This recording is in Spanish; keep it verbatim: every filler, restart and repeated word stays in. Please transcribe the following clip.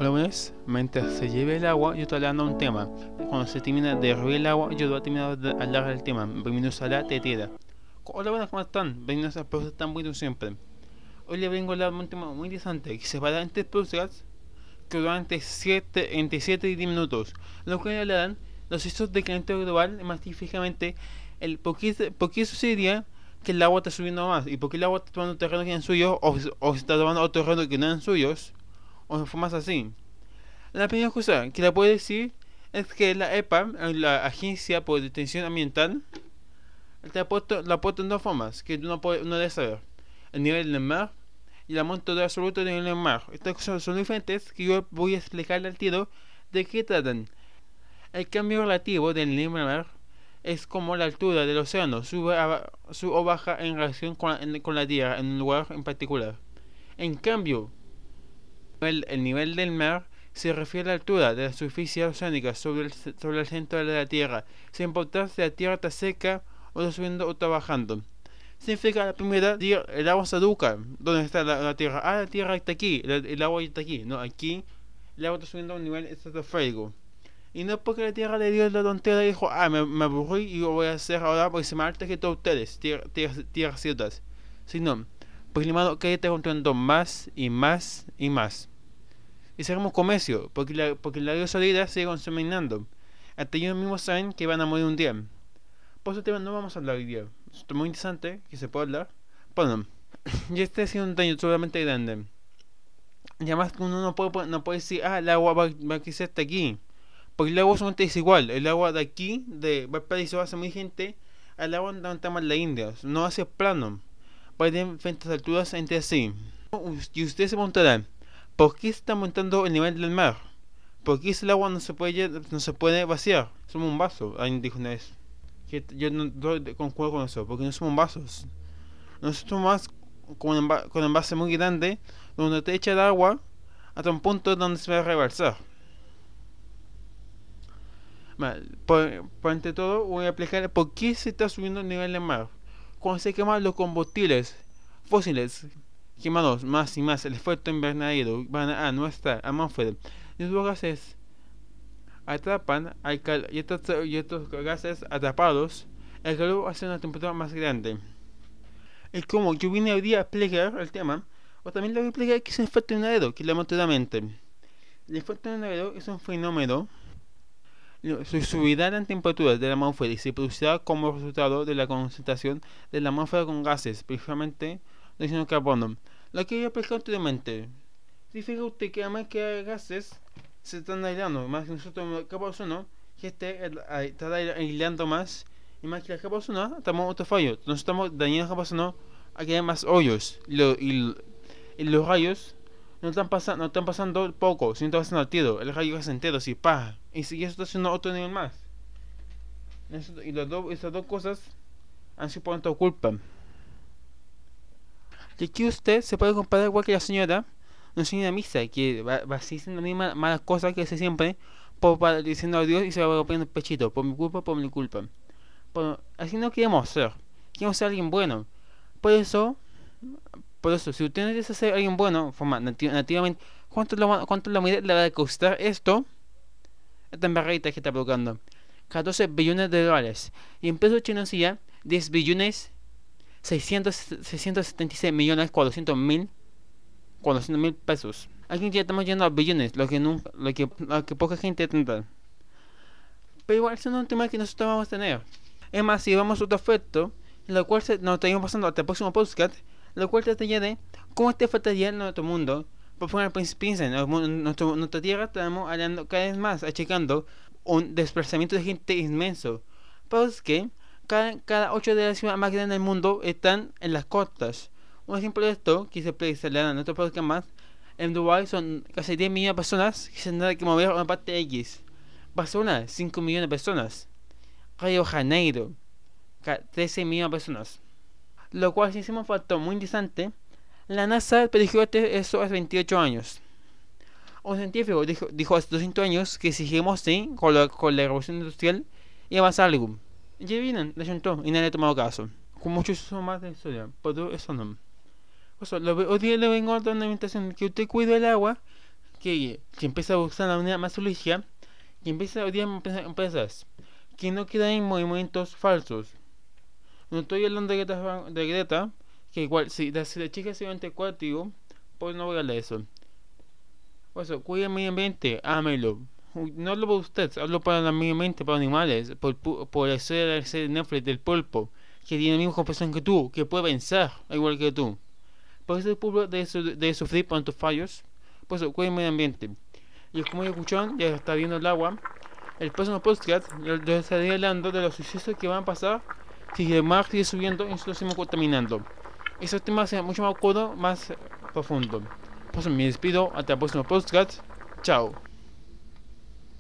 Hola, buenas. Mientras se lleve el agua, yo estoy hablando de un tema. Cuando se termina de hervir el agua, yo voy a terminar de hablar del tema. Bienvenidos a la tetera. Hola, buenas, ¿cómo están? Bienvenidos a Podcast tan bueno siempre. Hoy les vengo a hablar de un tema muy interesante que se va a dar entre podcasts que durante siete, entre siete y diez minutos. Lo que hablarán los hechos de calentamiento global, más específicamente el por qué, por qué sucedería que el agua está subiendo más y por qué el agua está tomando terrenos que no eran suyos o, o se está tomando otros terrenos que no eran suyos o formas así. La primera cosa que le puedo decir es que la E P A, la Agencia por Detención Ambiental, te ha puesto, la ha puesto en dos formas que uno, puede, uno debe saber: el nivel del mar y el monto de absoluto del nivel del mar. Estas cosas son diferentes que yo voy a explicarle al tiro de qué tratan. El cambio relativo del nivel del mar es como la altura del océano sube, a, sube o baja en relación con la, en, con la Tierra en un lugar en particular. En cambio, el, el nivel del mar se refiere a la altura de la superficie oceánica sobre el, sobre el centro de la Tierra, sin importar si la Tierra está seca o está subiendo o está bajando. Significa la primera, el agua se educa. ¿Dónde está la, la Tierra? Ah, la Tierra está aquí, el, el agua está aquí. No, aquí el agua está subiendo a un nivel estratosférico. Y no porque la Tierra le dio la tontería y dijo, ah, me, me aburrí y lo voy a hacer ahora porque se me alta que todos ustedes, tierras tierra, tierra ciertas. Sino, porque el humano que está construyendo más y más y más. Y seguimos comercio, porque la, porque la gasolina sigue consumiendo. Hasta ellos mismos saben que van a morir un día. Por eso tema no vamos a hablar hoy día. Esto es muy interesante, que se puede hablar. Bueno, ya está haciendo un daño solamente grande. Y además uno no puede, no puede decir, ah, el agua va, va a crecer hasta aquí. Porque el agua solamente es igual. El agua de aquí, de Valparaíso, hace muy gente al agua donde está más la India. No hace plano. Va a tener diferentes alturas entre sí. Y ustedes se preguntarán, ¿por qué se está aumentando el nivel del mar? ¿Por qué el agua no se puede, no se puede vaciar? Somos un vaso. Alguien dijo una vez. Que yo no, no concuerdo con eso, porque no somos vasos. Nosotros somos más con un, enva- con un envase muy grande, donde te echa el agua hasta un punto donde se va a rebalsar. Vale, por, por ante todo, voy a explicar por qué se está subiendo el nivel del mar. Cuando se queman los combustibles fósiles quemados más y más, el efecto invernadero van a nuestra atmósfera. Y los gases atrapan al cal y, estos, y estos gases atrapados, el calor hace una temperatura más grande. Es como yo vine hoy día a explicar el tema, o también le voy a explicar qué es el efecto invernadero, que es la mente. El efecto invernadero es un fenómeno. Su subida en temperatura de la atmósfera y se producirá como resultado de la concentración de la atmósfera con gases, principalmente dióxido de carbono. Lo que yo expliqué anteriormente. Significa usted que además que gases se están aislando, más que nosotros capa de ozono, que este está aislando más, y más que la capa de ozono, estamos otro fallo. Nos estamos dañando la capa de ozono a que haya más hoyos. Y, lo, y, y los rayos no están pasando, no están pasando poco, sino están pasando al tiro. El rayo es entero, así, pa. Y si eso está haciendo otro nivel más. Eso, y las dos, esas dos cosas han sido por nuestra culpa. Y aquí usted se puede comparar igual que la señora, una señora misa, que va, va diciendo las mismas malas cosas que hace siempre, por, para, diciendo a Dios y se va poniendo el pechito, por mi culpa, por mi culpa. Pero así no queremos ser. Queremos ser alguien bueno. Por eso, por eso, si usted no quiere ser alguien bueno, forma nati- nativamente, ¿cuánto, lo, ¿cuánto la humanidad le va a costar esto? Esta embarradita que está provocando. catorce billones de dólares. Y en pesos chinos ya, diez billones, seiscientos setenta y seis millones, cuatrocientos mil, cuatrocientos mil pesos. Aquí ya estamos yendo a billones, lo que, nunca, lo que, lo que poca gente tendrá. Pero igual, eso no es un tema que nosotros vamos a tener. Es más, si vamos a otro efecto, lo cual se, nos estaríamos pasando hasta el próximo podcast, lo cual trataría de cómo este afectaría en nuestro mundo. Por favor, piensen, en nuestro, nuestra tierra estamos hablando cada vez más, achicando un desplazamiento de gente inmenso. Pero es que cada, cada ocho de las ciudades más grandes del mundo están en las costas. Un ejemplo de esto, que se puede salir en otro podcast más, en Dubái son casi diez millones de personas que se tendrán que mover a una parte X. Barcelona, cinco millones de personas. Río Janeiro, trece millones de personas. Lo cual, si hicimos un factor muy interesante, la NASA predijo eso hace veintiocho años. Un científico dijo, dijo hace doscientos años que si seguimos así, con la, con la revolución industrial, iba a pasar algo. Y ya vienen, le juntó, y nadie ha tomado caso. Con muchos más de la historia, pero eso no. Eso, lo, hoy día le vengo a dar una invitación, que usted cuide el agua, que, que empieza a buscar la unidad más lógica, que empieza a odiar empresas, que no quedan en movimientos falsos. No estoy hablando de Greta, de Greta que igual, si la, si la chica se va ante cuatro, pues no voy a hablar de eso. Por eso, cuida el medio ambiente, ámelo. No hablo para usted, hablo para el medio ambiente, para animales, por, por la historia de la serie de Netflix del pulpo, que tiene la misma comprensión que tú, que puede pensar igual que tú. Por eso el pulpo de, su, de sufrir por tus fallos. Por eso, cuida el medio ambiente. Y como ya escucharon, ya está viendo el agua. El próximo podcast yo, yo estaré hablando de los sucesos que van a pasar si el mar sigue subiendo y nosotros seguimos contaminando. Ese tema será mucho más oscuro, más profundo. Por eso me despido, hasta el próximo podcast. Chao.